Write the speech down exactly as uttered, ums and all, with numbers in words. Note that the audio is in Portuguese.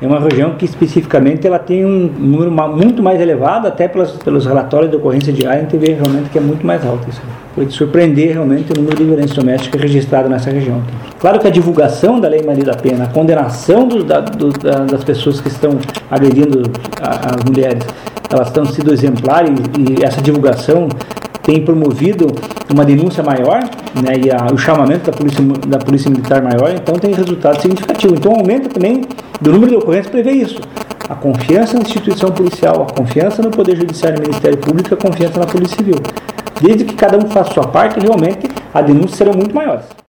é uma região que especificamente ela tem um número muito mais elevado, até pelos, pelos relatórios de ocorrência diária, a gente vê realmente que é muito mais alto isso. Foi de surpreender realmente o número de violência doméstica registrado nessa região. Claro que a divulgação da Lei Maria da Penha, a condenação do, da, do, da, das pessoas que estão agredindo a, as mulheres, elas estão sendo exemplares e, e essa divulgação tem promovido uma denúncia maior, né, e a, o chamamento da polícia, da polícia militar maior, então tem resultado significativo. Então aumenta também do número de ocorrências, prevê isso. A confiança na instituição policial, a confiança no Poder Judiciário e Ministério Público, a confiança na Polícia Civil. Desde que cada um faça a sua parte, realmente, as denúncias serão muito maiores.